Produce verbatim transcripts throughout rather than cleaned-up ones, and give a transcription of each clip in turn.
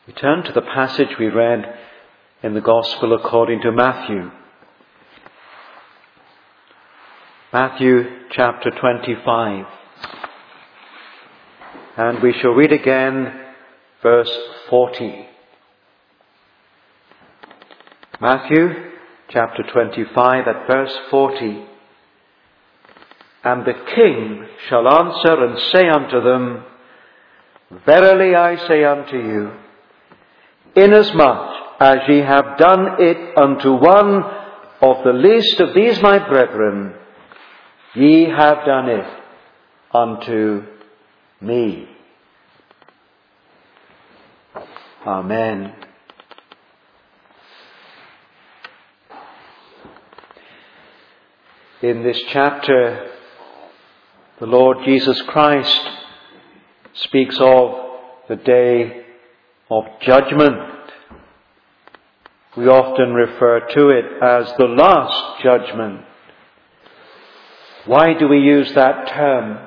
We turn to the passage we read in the Gospel according to Matthew. Matthew chapter twenty-five. And we shall read again verse forty. Matthew chapter twenty-five at verse forty. And the king shall answer and say unto them, Verily I say unto you, inasmuch as ye have done it unto one of the least of these my brethren, ye have done it unto me. Amen. In this chapter, the Lord Jesus Christ speaks of the day of judgment. We often refer to it as the last judgment. Why do we use that term?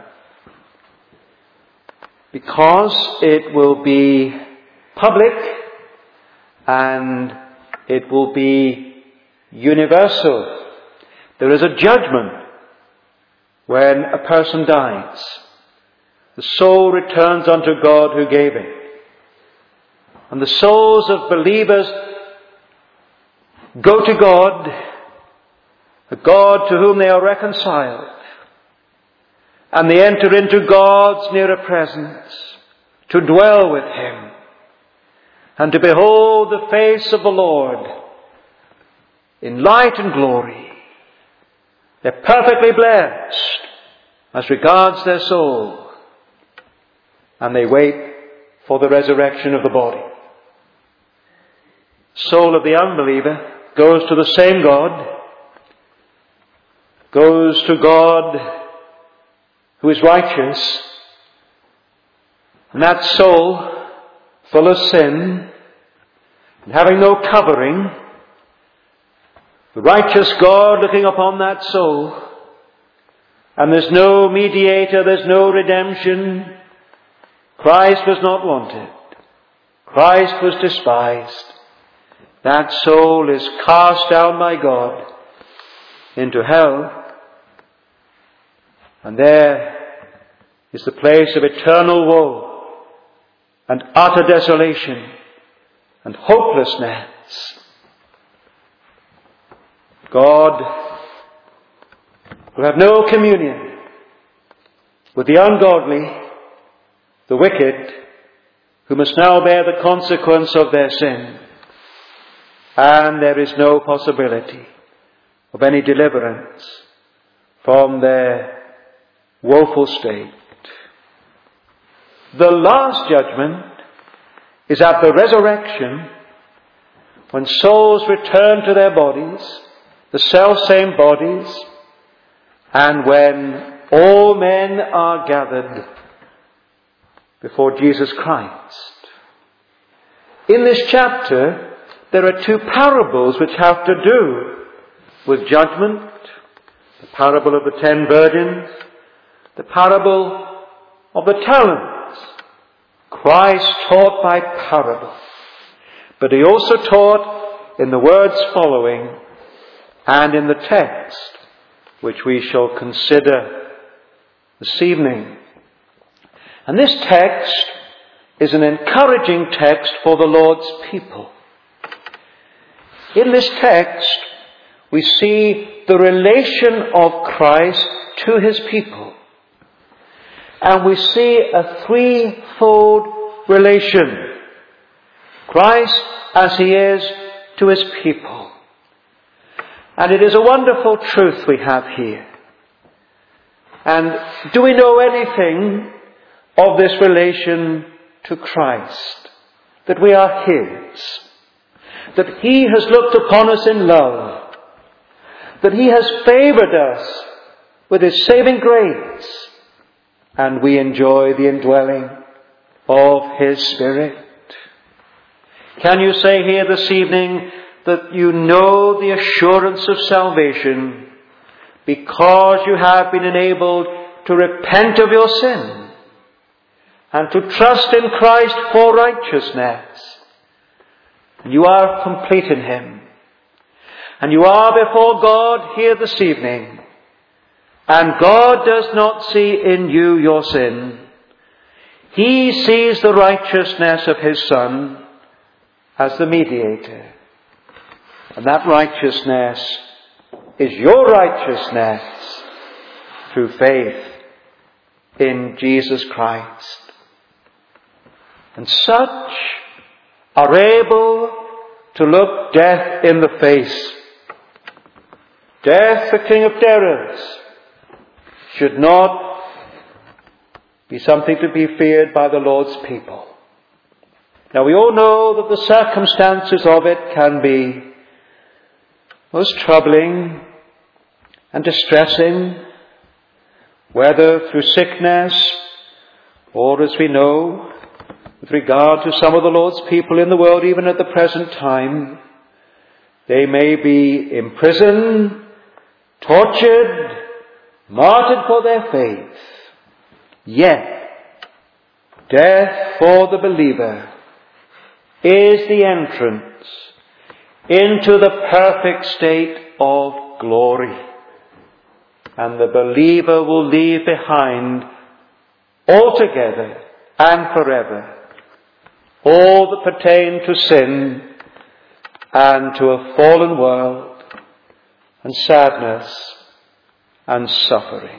Because it will be public and it will be universal. There is a judgment when a person dies. The soul returns unto God who gave it. And the souls of believers go to God, the God to whom they are reconciled. And they enter into God's nearer presence to dwell with Him and to behold the face of the Lord in light and glory. They're perfectly blessed as regards their soul. And they wait for the resurrection of the body. Soul of the unbeliever goes to the same God, goes to God who is righteous. And that soul, full of sin, and having no covering, the righteous God looking upon that soul, and there's no mediator, there's no redemption. Christ was not wanted. Christ was despised. That soul is cast down by God into hell. And there is the place of eternal woe and utter desolation and hopelessness. God will have no communion with the ungodly, the wicked, who must now bear the consequence of their sin. And there is no possibility of any deliverance from their woeful state. The last judgment is at the resurrection, when souls return to their bodies, the self-same bodies, and when all men are gathered before Jesus Christ. In this chapter, there are two parables which have to do with judgment. The parable of the ten virgins, the parable of the talents. Christ taught by parable, but he also taught in the words following and in the text which we shall consider this evening. And this text is an encouraging text for the Lord's people. In this text, we see the relation of Christ to his people. And we see a threefold relation. Christ as he is to his people. And it is a wonderful truth we have here. And do we know anything of this relation to Christ? That we are his. That he has looked upon us in love. That he has favoured us with his saving grace. And we enjoy the indwelling of his Spirit. Can you say here this evening that you know the assurance of salvation because you have been enabled to repent of your sin and to trust in Christ for righteousness And you are complete in him. And you are before God here this evening. And God does not see in you your sin. He sees the righteousness of his Son as the mediator. And that righteousness is your righteousness through faith in Jesus Christ. And such are able to look death in the face. Death, the king of terrors, should not be something to be feared by the Lord's people. Now we all know that the circumstances of it can be most troubling and distressing, whether through sickness or, as we know, with regard to some of the Lord's people in the world, even at the present time, they may be imprisoned, tortured, martyred for their faith. Yet, death for the believer is the entrance into the perfect state of glory. And the believer will leave behind altogether and forever all that pertain to sin and to a fallen world and sadness and suffering.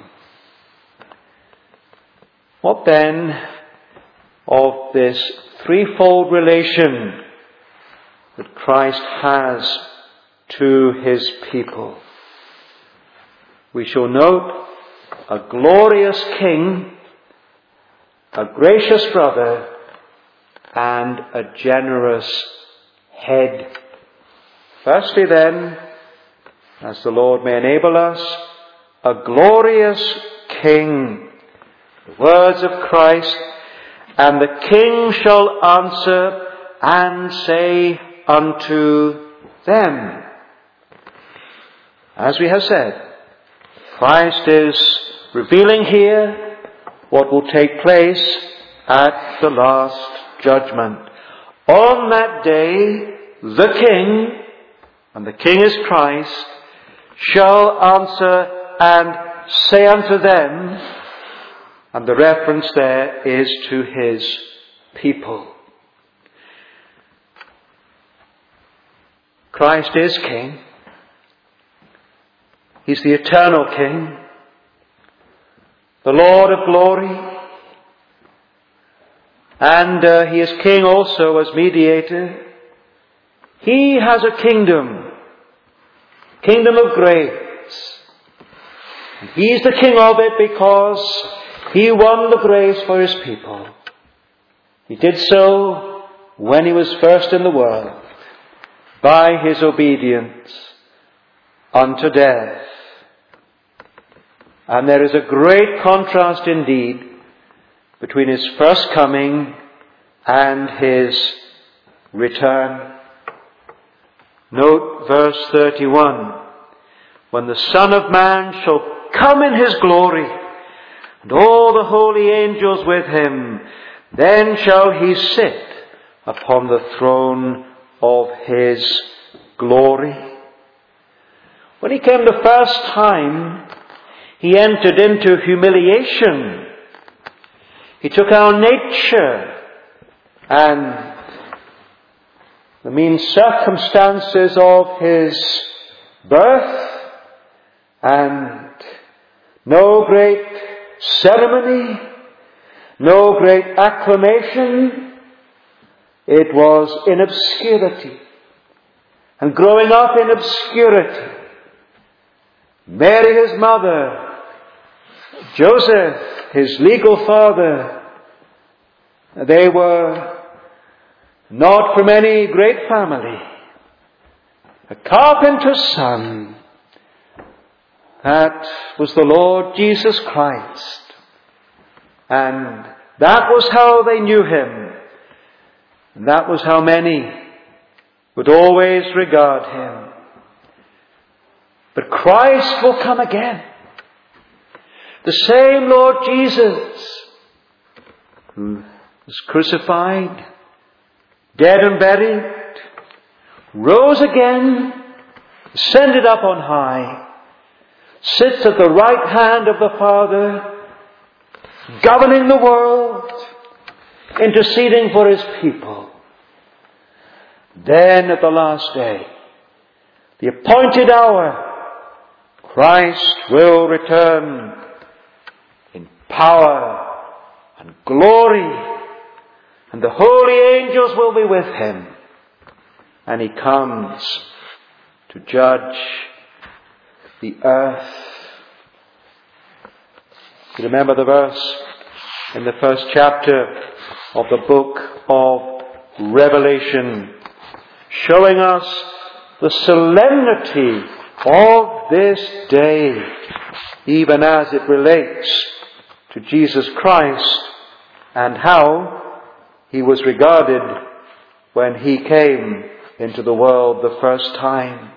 What then of this threefold relation that Christ has to his people? We shall note a glorious king, a gracious brother, and a generous head. Firstly then, as the Lord may enable us, a glorious king. The words of Christ, and the king shall answer and say unto them. As we have said, Christ is revealing here what will take place at the last judgment. On that day, the king, and the king is Christ, shall answer and say unto them, and the reference there is to his people. Christ is king. He's the eternal king, the Lord of glory. And uh, he is king also as mediator. He has a kingdom, kingdom of grace. And he's the king of it because he won the grace for his people. He did so when he was first in the world, by his obedience unto death. And there is a great contrast indeed between his first coming and his return. Note verse thirty-one. When the Son of Man shall come in his glory, and all the holy angels with him, then shall he sit upon the throne of his glory. When he came the first time, he entered into humiliation. He took our nature and the mean circumstances of his birth, and no great ceremony, no great acclamation. It was in obscurity, and growing up in obscurity. Mary, his mother, Joseph, his legal father, they were not from any great family. A carpenter's son. That was the Lord Jesus Christ. And that was how they knew him. And that was how many would always regard him. But Christ will come again. The same Lord Jesus, who was crucified, dead and buried, rose again, ascended up on high, sits at the right hand of the Father, governing the world, interceding for his people. Then at the last day, the appointed hour, Christ will return in power and glory, and the holy angels will be with him. And he comes to judge the earth. You remember the verse in the first chapter of the book of Revelation, showing us the solemnity of this day, even as it relates to Jesus Christ and how he was regarded when he came into the world the first time.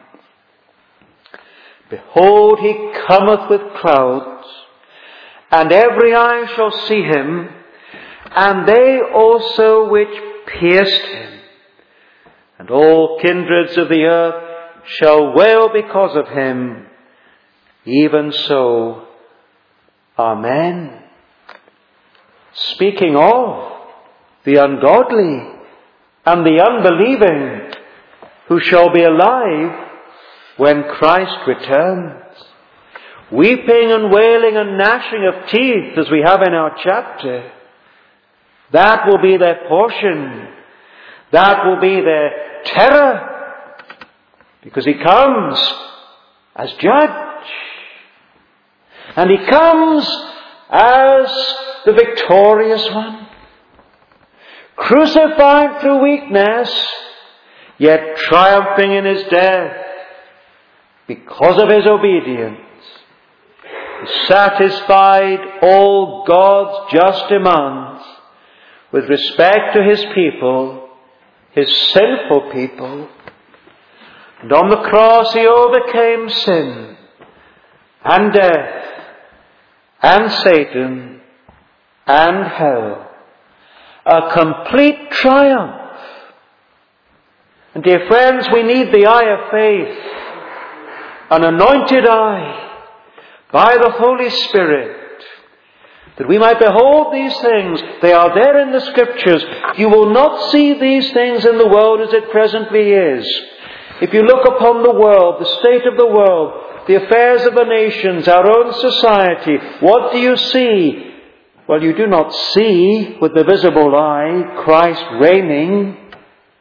Behold, he cometh with clouds, and every eye shall see him, and they also which pierced him. And all kindreds of the earth shall wail because of him. Even so, Amen. Speaking of the ungodly and the unbelieving, who shall be alive when Christ returns, weeping and wailing and gnashing of teeth, as we have in our chapter. That will be their portion. That will be their terror, because he comes as judge. And he comes as the victorious one, crucified through weakness, yet triumphing in his death because of his obedience. He satisfied all God's just demands with respect to his people, his sinful people. And on the cross he overcame sin and death and Satan and hell. A complete triumph. And dear friends, we need the eye of faith, an anointed eye by the Holy Spirit, that we might behold these things. They are there in the Scriptures. You will not see these things in the world as it presently is. If you look upon the world, the state of the world, the affairs of the nations, our own society, what do you see? Well, you do not see with the visible eye Christ reigning.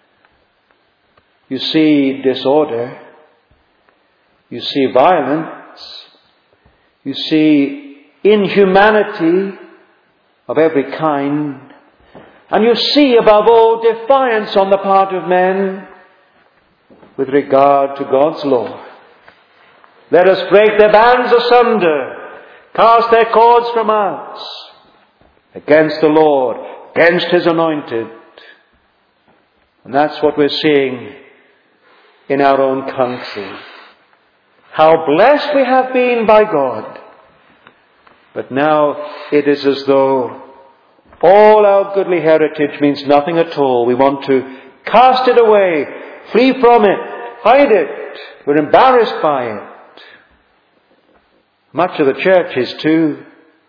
You see disorder. You see violence. You see inhumanity of every kind. And you see, above all, defiance on the part of men with regard to God's law. Let us break their bands asunder, cast their cords from us, against the Lord, against his anointed. And that's what we're seeing in our own country. How blessed we have been by God. But now it is as though all our goodly heritage means nothing at all. We want to cast it away, flee from it, hide it. We're embarrassed by it. Much of the church is too.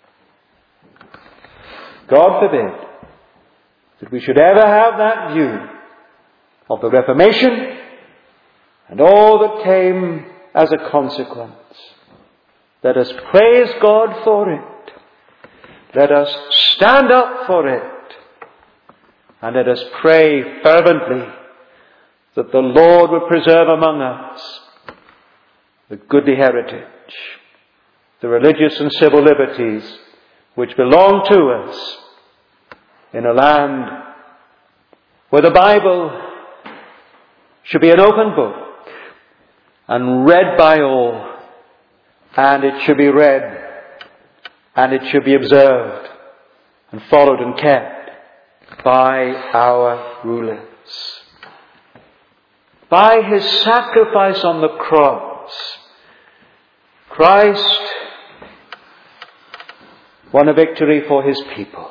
God forbid that we should ever have that view of the Reformation and all that came as a consequence. Let us praise God for it. Let us stand up for it. And let us pray fervently that the Lord will preserve among us the goodly heritage, the religious and civil liberties which belong to us in a land where the Bible should be an open book and read by all, and it should be read and it should be observed and followed and kept by our rulers. By his sacrifice on the cross, Christ won a victory for his people.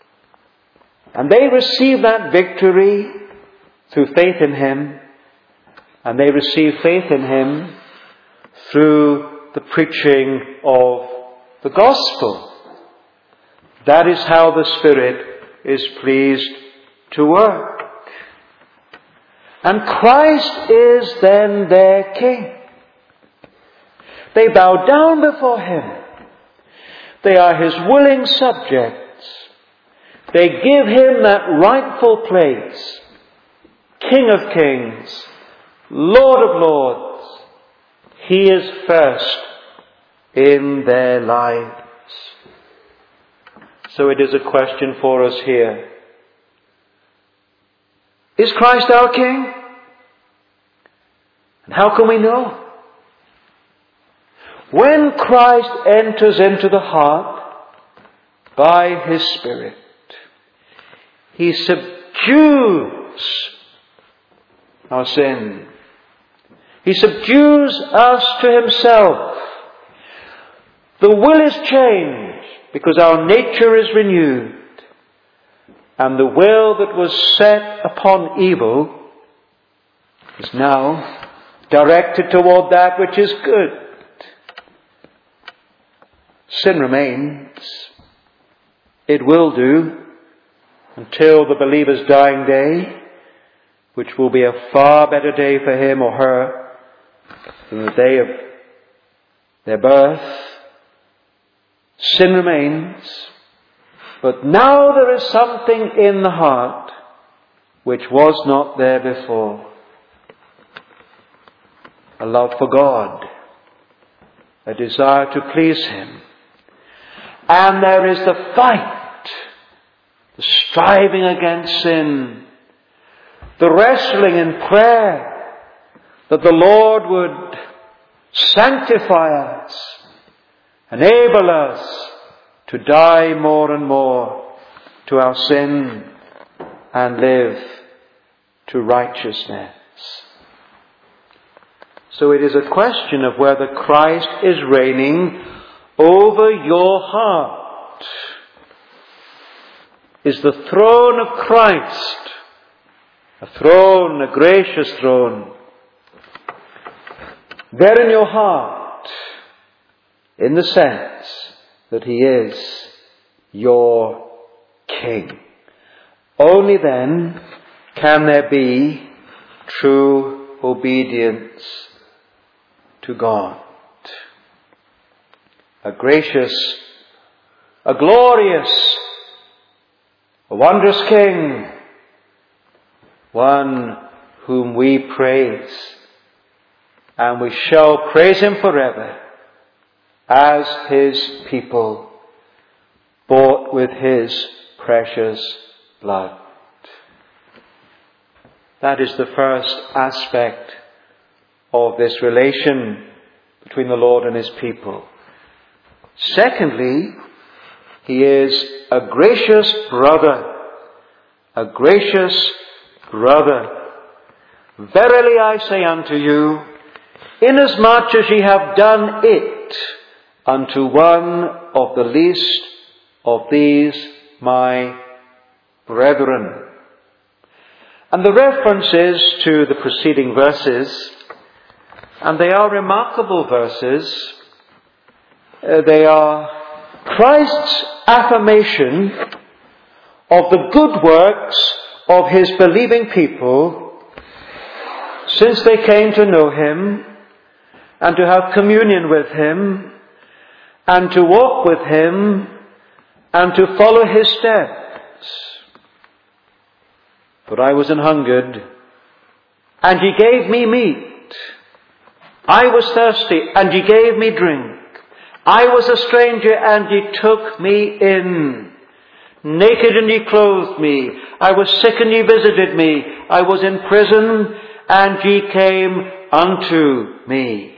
And they received that victory through faith in him. and they receive faith in him through the preaching of the gospel. That is how the Spirit is pleased to work. And Christ is then their King. They bow down before him. They are his willing subjects. They give him that rightful place, King of kings, Lord of lords. He is first in their lives. So it is a question for us here. Is Christ our King? And how can we know? When Christ enters into the heart by his Spirit, he subdues our sin. He subdues us to himself. The will is changed because our nature is renewed. And the will that was set upon evil is now directed toward that which is good. Sin remains. It will do until the believer's dying day, which will be a far better day for him or her than the day of their birth. Sin remains. But now there is something in the heart which was not there before. A love for God. A desire to please him. And there is the fight. The striving against sin. The wrestling in prayer. That the Lord would sanctify us. Enable us to die more and more to our sin and live to righteousness. So it is a question of whether Christ is reigning over your heart. Is the throne of Christ a throne, a gracious throne, there in your heart, in the sense that he is your King? Only then can there be true obedience to God. A gracious, a glorious, a wondrous King, one whom we praise, and we shall praise him forever as his people, bought with his precious blood. That is the first aspect of this relation between the Lord and his people. Secondly, he is a gracious brother. A gracious brother. Verily I say unto you, inasmuch as ye have done it unto one of the least of these my brethren. And the reference is to the preceding verses, and they are remarkable verses. Uh, they are Christ's affirmation of the good works of his believing people since they came to know him and to have communion with him and to walk with him and to follow his steps. For I was an hungered, and ye gave me meat. I was thirsty, and ye gave me drink. I was a stranger, and ye took me in. Naked, and ye clothed me. I was sick, and ye visited me. I was in prison, and ye came unto me.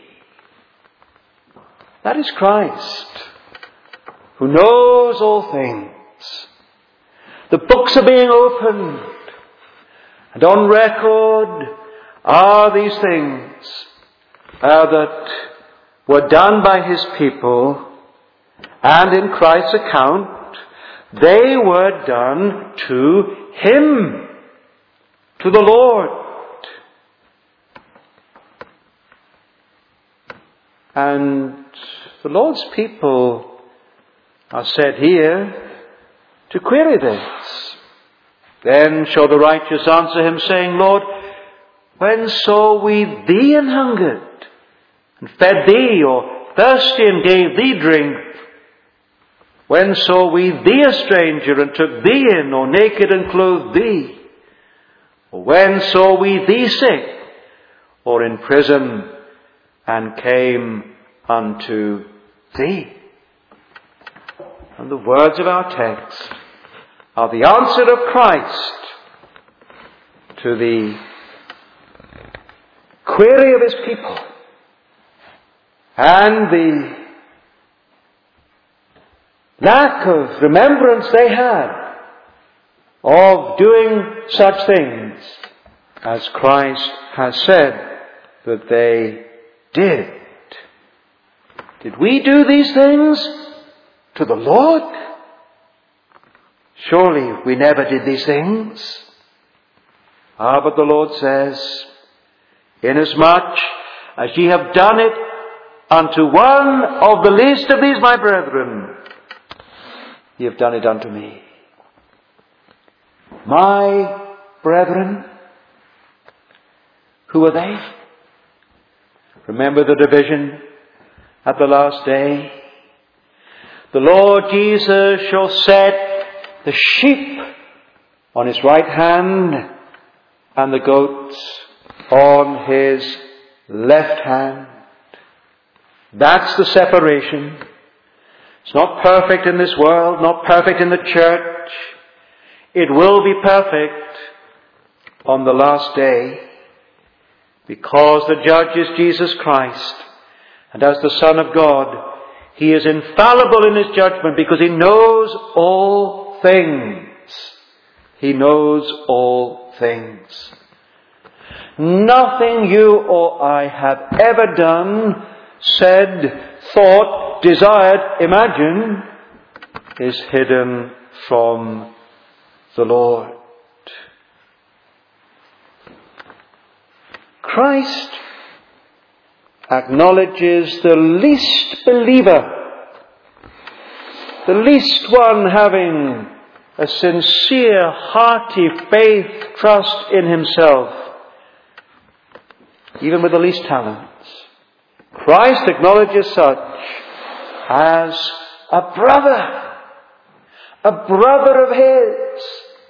That is Christ, who knows all things. The books are being opened, and on record are these things uh, that were done by his people, and in Christ's account, they were done to him, to the Lord. And the Lord's people are said here to query this. Then shall the righteous answer him, saying, Lord, when saw we thee an hungered, and fed thee, or thirsty, and gave thee drink? When saw we thee a stranger, and took thee in, or naked, and clothed thee? Or when saw we thee sick, or in prison, and came unto thee? And the words of our text are the answer of Christ to the query of his people, and the lack of remembrance they had of doing such things as Christ has said that they did. Did we do these things to the Lord? Surely we never did these things. Ah, but the Lord says, inasmuch as ye have done it unto one of the least of these my brethren, ye have done it unto me. My brethren, who are they? Remember the division at the last day. The Lord Jesus shall set the sheep on his right hand and the goats on his left hand. That's the separation. It's not perfect in this world, not perfect in the church. It will be perfect on the last day, because the judge is Jesus Christ, and as the Son of God, he is infallible in his judgment because he knows all things. He knows all things. Nothing you or I have ever done, said, thought, desired, imagined is hidden from the Lord. Christ acknowledges the least believer, the least one having a sincere, hearty faith, trust in himself, even with the least talents. Christ acknowledges such as a brother, a brother of his.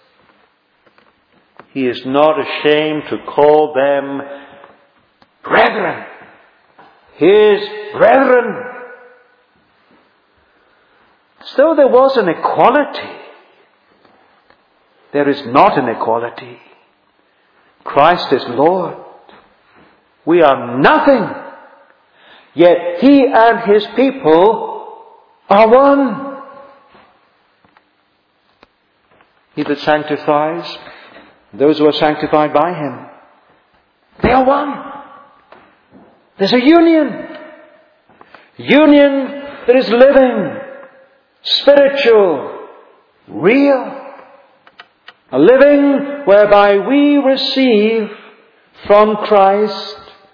He is not ashamed to call them brethren, his brethren. As though there was an equality. There is not an equality. Christ is Lord. We are nothing. Yet he and his people are one. He that sanctifies, those who are sanctified by him, they are one. There's a union. Union that is living, spiritual, real. A living whereby we receive from Christ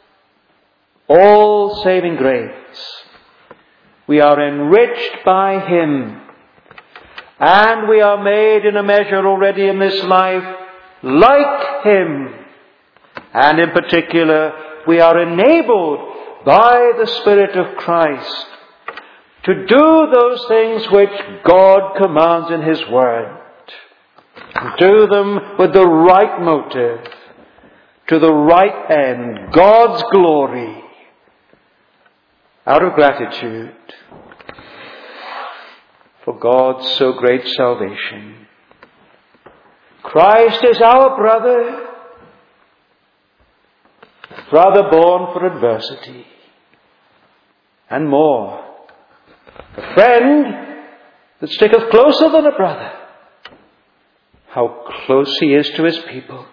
all saving grace. We are enriched by him, and we are made in a measure already in this life like him. And in particular, we are enabled by the Spirit of Christ to do those things which God commands in his word. Do them with the right motive, to the right end, God's glory, out of gratitude for God's so great salvation. Christ is our brother, brother born for adversity, and more, a friend that sticketh closer than a brother. How close he is to his people.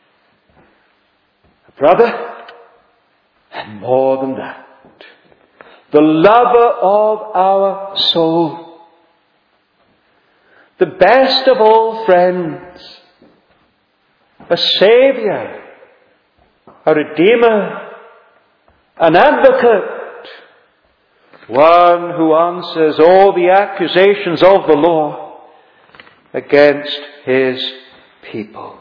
A brother, and more than that, the lover of our soul, the best of all friends, a saviour, a redeemer, an advocate, one who answers all the accusations of the law against his people.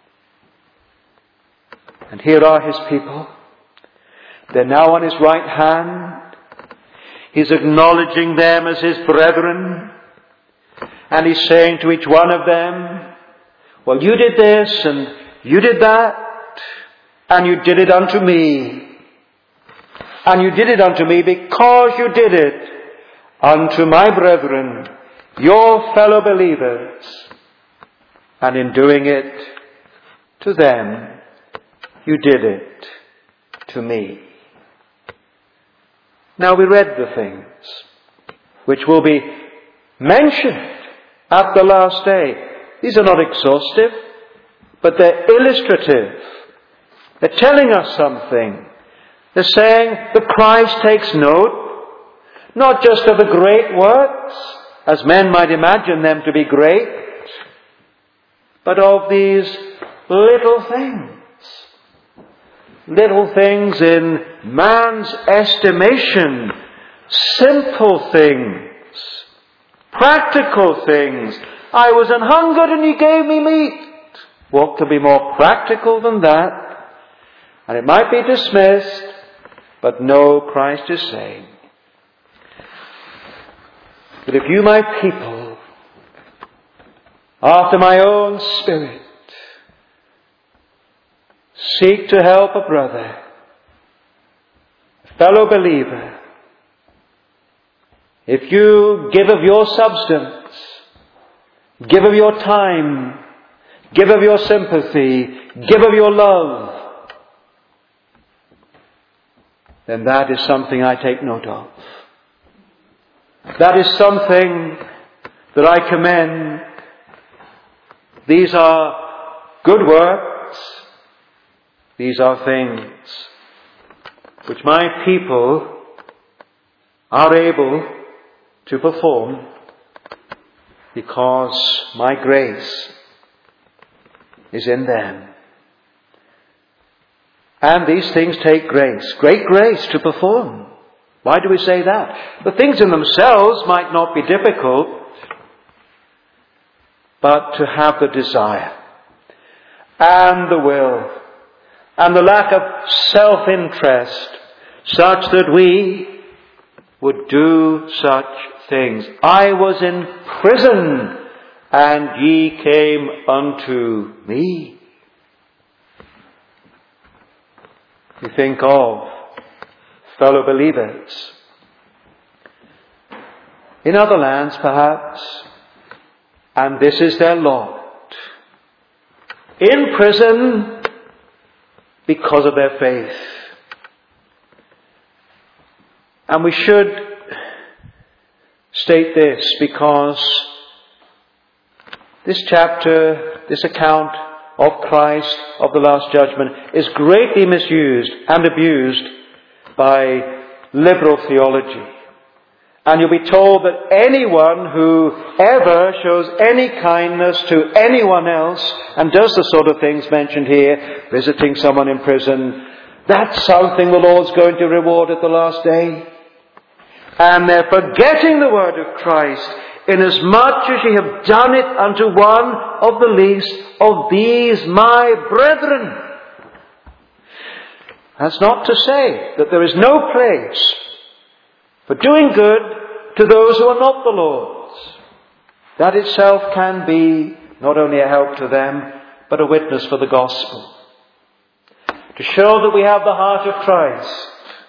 And here are his people. They're now on his right hand. He's acknowledging them as his brethren. And he's saying to each one of them, well, you did this and you did that, and you did it unto me. And you did it unto me because you did it unto my brethren, your fellow believers. And in doing it to them, you did it to me. Now we read the things which will be mentioned at the last day. These are not exhaustive, but they're illustrative. They're telling us something. They're saying that Christ takes note, not just of the great works, as men might imagine them to be great, but of these little things. Little things in man's estimation, simple things, practical things. I was an hungered and you gave me meat. What could be more practical than that? And it might be dismissed, but no, Christ is saying that if you, my people, after my own spirit, seek to help a brother, a fellow believer, if you give of your substance, give of your time, give of your sympathy, give of your love, then that is something I take note of. That is something that I commend. These are good works. These are things which my people are able to perform because my grace is in them. And these things take grace, great grace to perform. Why do we say that? The things in themselves might not be difficult, but to have the desire and the will and the lack of self-interest such that we would do such things. I was in prison and ye came unto me. You think of fellow believers in other lands perhaps, and this is their lot. In prison because of their faith. And we should state this because this chapter, this account of Christ, of the Last Judgment, is greatly misused and abused by liberal theology. And you'll be told that anyone who ever shows any kindness to anyone else and does the sort of things mentioned here, visiting someone in prison, that's something the Lord's going to reward at the last day. And they're forgetting the word of Christ, inasmuch as ye have done it unto one of the least of these my brethren. That's not to say that there is no place for doing good to those who are not the Lord's. That itself can be not only a help to them, but a witness for the gospel. To show that we have the heart of Christ.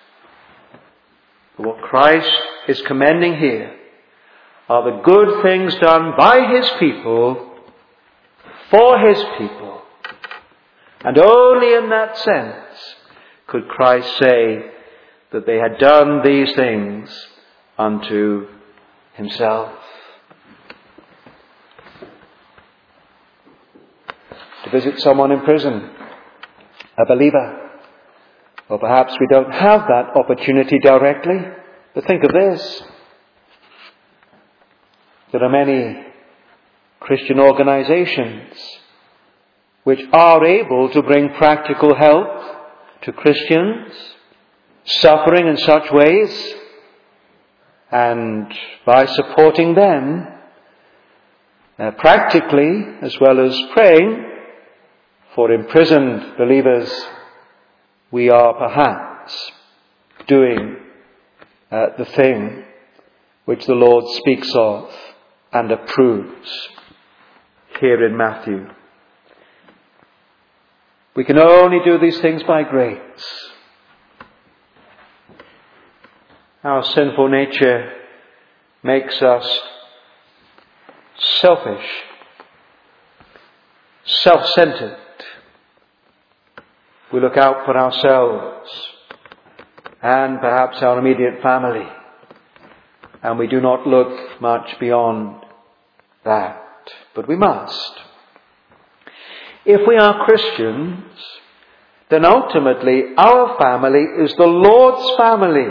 What Christ is commending here are the good things done by His people, for His people. And only in that sense could Christ say that they had done these things unto Himself. To visit someone in prison, a believer. Or perhaps we don't have that opportunity directly. But think of this. There are many Christian organizations which are able to bring practical help to Christians suffering in such ways. And by supporting them, uh, practically, as well as praying for imprisoned believers, we are perhaps doing uh, the thing which the Lord speaks of and approves here in Matthew. We can only do these things by grace. Our sinful nature makes us selfish, self-centered. We look out for ourselves and perhaps our immediate family, and we do not look much beyond that. But we must. If we are Christians, then ultimately our family is the Lord's family,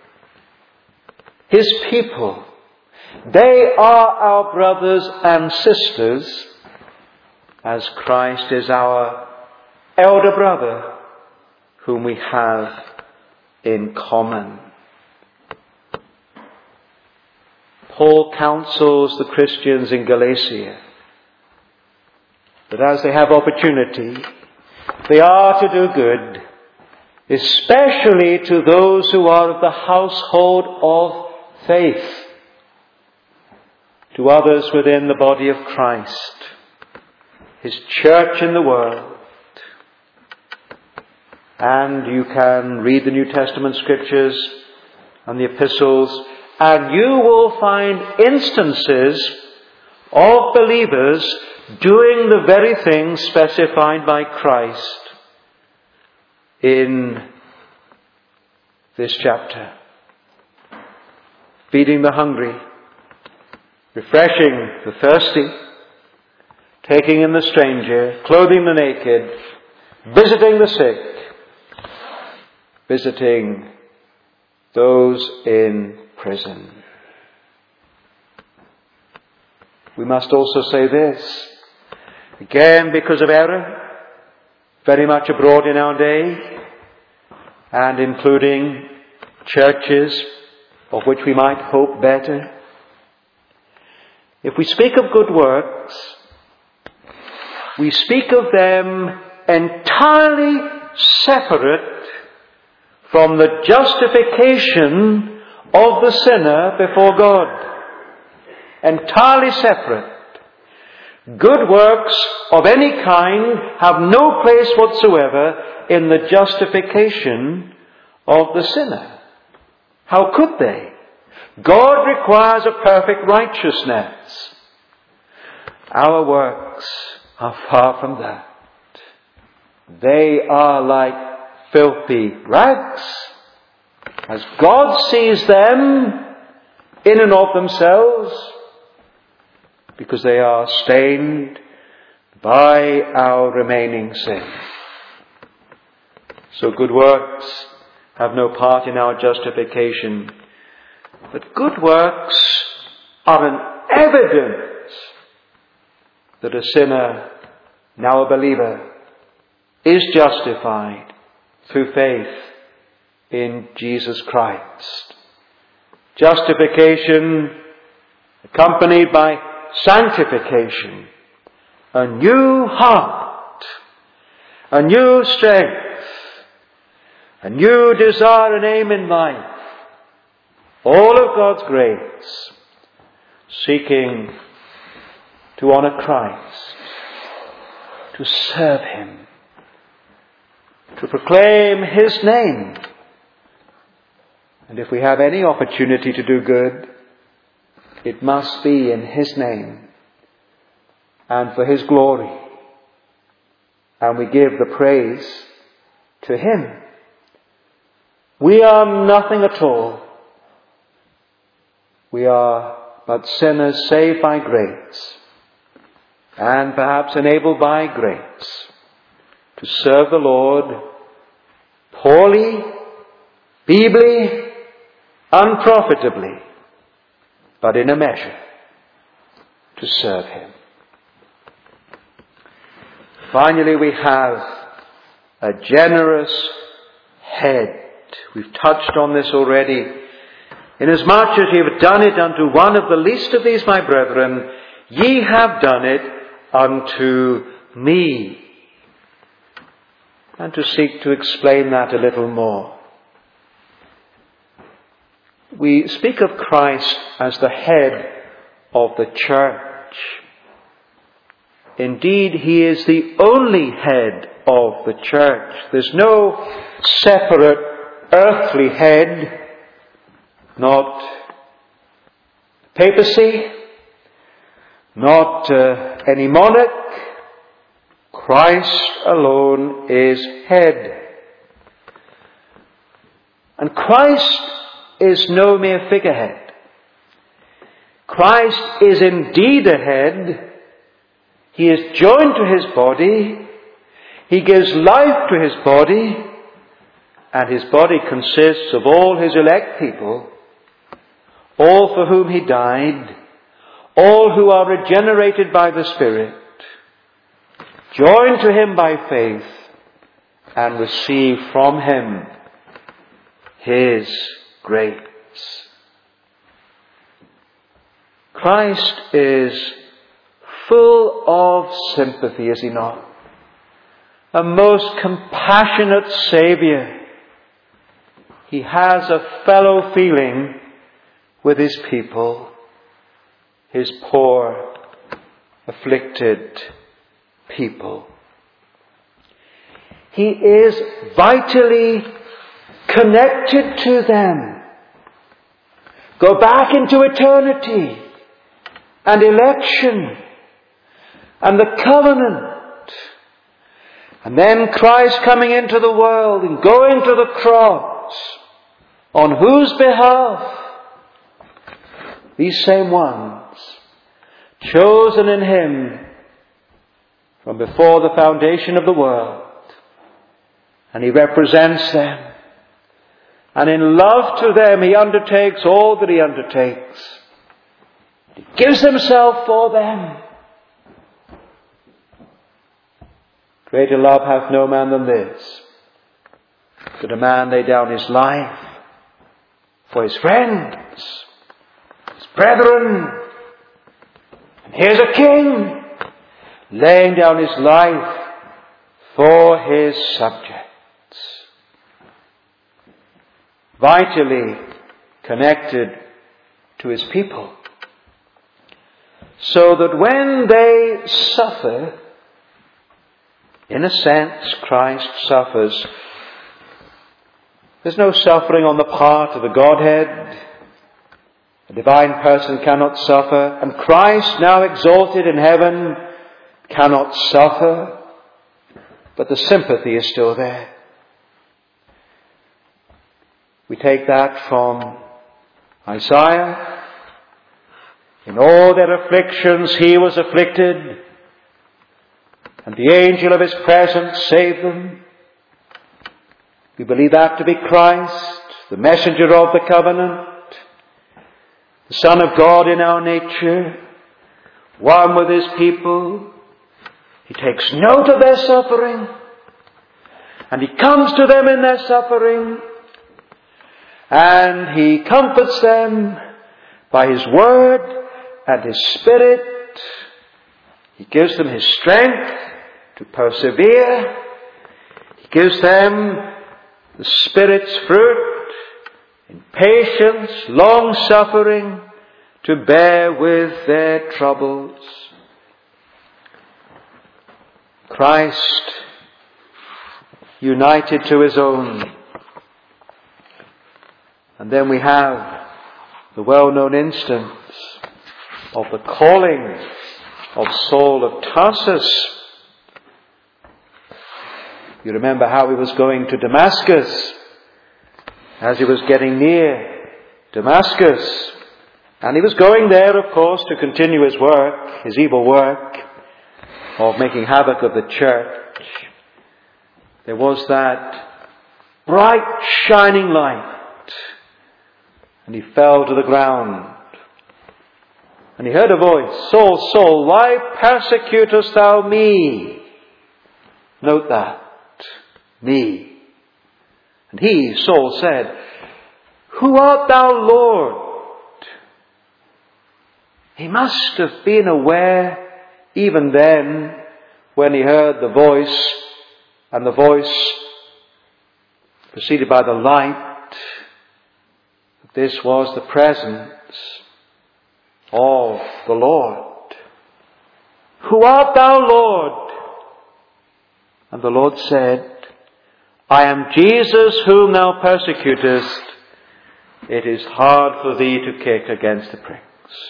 His people. They are our brothers and sisters, as Christ is our elder brother, whom we have in common. Paul counsels the Christians in Galatia that as they have opportunity, they are to do good, especially to those who are of the household of faith, to others within the body of Christ, His church in the world. And you can read the New Testament scriptures and the epistles, and you will find instances of believers doing the very things specified by Christ in this chapter. Feeding the hungry, refreshing the thirsty, taking in the stranger, clothing the naked, visiting the sick, visiting those in prison. We must also say this, again because of error, very much abroad in our day, and including churches of which we might hope better. If we speak of good works, we speak of them entirely separate from the justification of the sinner before God. Entirely separate. Good works of any kind have no place whatsoever in the justification of the sinner. How could they? God requires a perfect righteousness. Our works are far from that. They are like filthy rags, as God sees them in and of themselves, because they are stained by our remaining sin. So good works have no part in our justification, but good works are an evidence that a sinner, now a believer, is justified through faith in Jesus Christ. Justification accompanied by sanctification, a new heart, a new strength, a new desire and aim in life, all of God's grace, seeking to honor Christ, to serve Him, to proclaim His name. And if we have any opportunity to do good, it must be in His name and for His glory. And we give the praise to Him. We are nothing at all. We are but sinners saved by grace, and perhaps enabled by grace to serve the Lord poorly, feebly, unprofitably, but in a measure to serve Him. Finally, we have a generous head. We've touched on this already Inasmuch as ye have done it unto one of the least of these my brethren, ye have done it unto me. And to seek to explain that a little more. We speak of Christ as the head of the church. Indeed, he is the only head of the church. There's no separate earthly head, not papacy, not uh, any monarch. Christ alone is head. And Christ is no mere figurehead. Christ is indeed a head. He is joined to his body. He gives life to his body. And his body consists of all his elect people, all for whom he died, all who are regenerated by the Spirit, joined to him by faith, and receive from him his grace. Christ is full of sympathy, is he not? A most compassionate Saviour. He has a fellow feeling with his people, his poor, afflicted people. He is vitally connected to them. Go back into eternity and election and the covenant. And then Christ coming into the world and going to the cross, on whose behalf? These same ones, chosen in him from before the foundation of the world. And he represents them. And in love to them, he undertakes all that he undertakes. He gives himself for them. Greater love hath no man than this, that a man lay down his life for his friends, his brethren. And here's a king laying down his life for his subjects. Vitally connected to his people. So that when they suffer, in a sense, Christ suffers. There's no suffering on the part of the Godhead. A divine person cannot suffer. And Christ, now exalted in heaven, cannot suffer. But the sympathy is still there. We take that from Isaiah. In all their afflictions he was afflicted, and the angel of his presence saved them. We believe that to be Christ, the messenger of the covenant, the Son of God in our nature, one with his people. He takes note of their suffering, and he comes to them in their suffering, and he comforts them by his word and his Spirit. He gives them his strength to persevere. He gives them the Spirit's fruit in patience, long suffering, to bear with their troubles. Christ, united to his own. And then we have the well-known instance of the calling of Saul of Tarsus. You remember how he was going to Damascus. As he was getting near Damascus, and he was going there, of course, to continue his work, his evil work of making havoc of the church. There was that bright shining light, and he fell to the ground. And he heard a voice, Saul, Saul, why persecutest thou me? Note that. Me. And he, Saul, said, Who art thou, Lord? He must have been aware even then when he heard the voice, and the voice preceded by the light, that this was the presence of the Lord. Who art thou, Lord? And the Lord said, I am Jesus whom thou persecutest. It is hard for thee to kick against the pricks.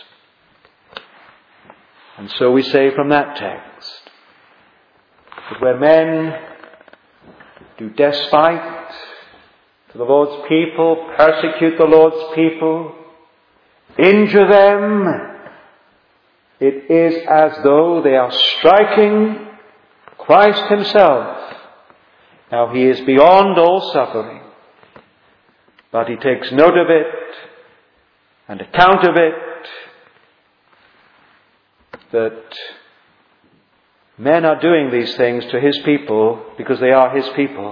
And so we say from that text that where men do despite to the Lord's people, persecute the Lord's people, injure them, it is as though they are striking Christ himself. Now he is beyond all suffering, but he takes note of it and account of it, that men are doing these things to his people because they are his people.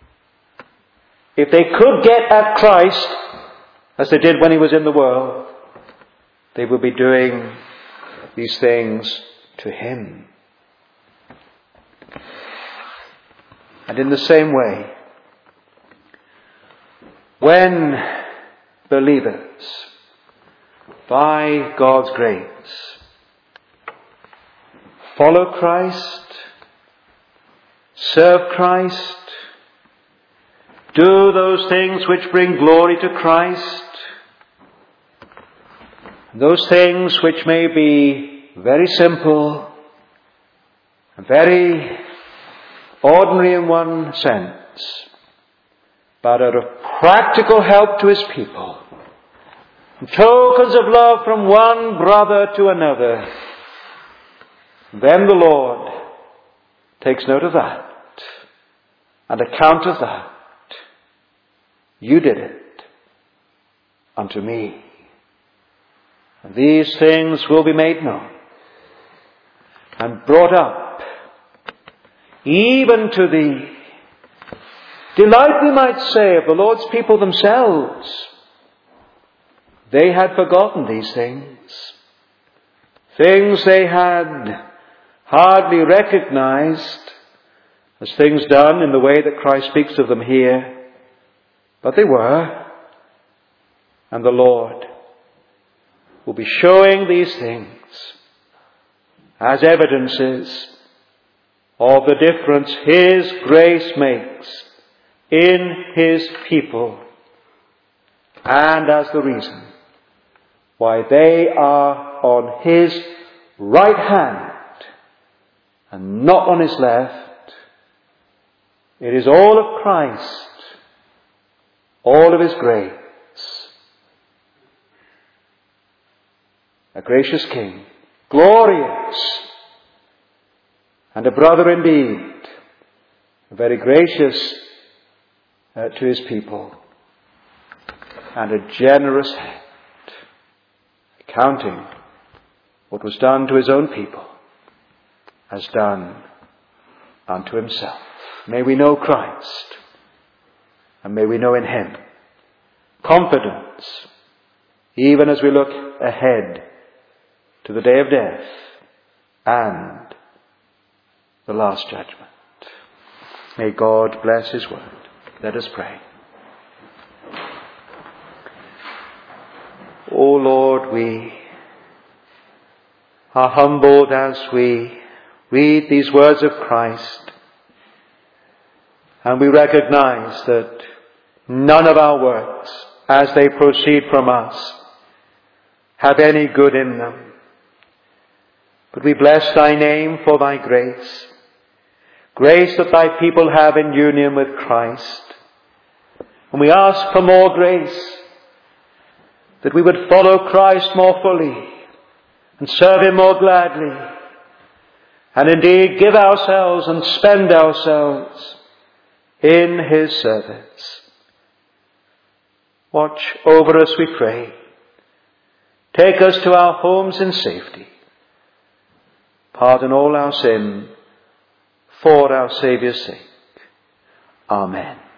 If they could get at Christ as they did when he was in the world, they would be doing these things to him. And in the same way, when believers, by God's grace, follow Christ, serve Christ, do those things which bring glory to Christ, those things which may be very simple and very ordinary in one sense, but are of practical help to his people, tokens of love from one brother to another, then the Lord takes note of that and account of that. You did it unto me. And these things will be made known and brought up even to the delight, we might say, of the Lord's people themselves. They had forgotten these things. Things they had hardly recognized as things done in the way that Christ speaks of them here. But they were. And the Lord will be showing these things as evidences of the difference his grace makes in his people, and as the reason why they are on his right hand and not on his left. It is all of Christ, all of his grace. A gracious King, glorious, and a brother indeed, very gracious uh, to his people, and a generous head, counting what was done to his own people as done unto himself. May we know Christ, and may we know in him confidence, even as we look ahead to the day of death and the last judgment. May God bless his word. Let us pray. O Lord, we are humbled as we read these words of Christ, and we recognize that none of our works, as they proceed from us, have any good in them. But we bless thy name for thy grace, grace that thy people have in union with Christ. And we ask for more grace, that we would follow Christ more fully and serve him more gladly, and indeed give ourselves and spend ourselves in his service. Watch over us, we pray. Take us to our homes in safety. Pardon all our sin for our Saviour's sake. Amen.